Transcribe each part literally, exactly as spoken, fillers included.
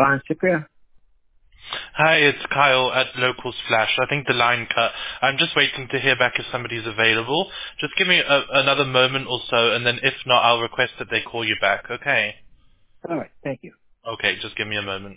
Ron Cypria? Hi, it's Kyle at Locals Flash. I think the line cut. I'm just waiting to hear back if somebody's available. Just give me a, another moment or so, and then if not, I'll request that they call you back. Okay? All right, thank you. Okay, just give me a moment.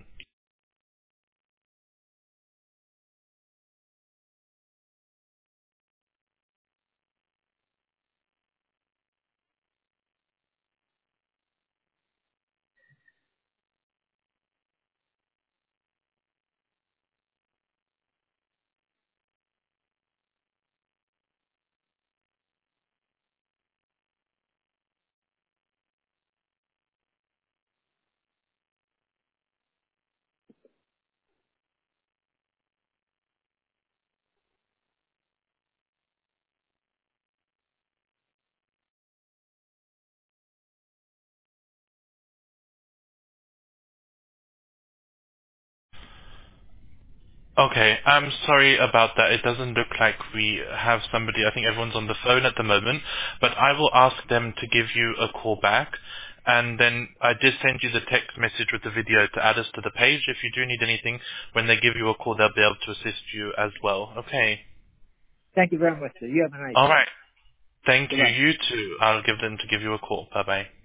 Okay, I'm sorry about that. It doesn't look like we have somebody. I think everyone's on the phone at the moment, but I will ask them to give you a call back. And then I did send you the text message with the video to add us to the page. If you do need anything, when they give you a call, they'll be able to assist you as well. Okay. Thank you very much, sir. You have a nice All day. right. Thank you. Goodbye. You too. I'll give them to give you a call. Bye-bye.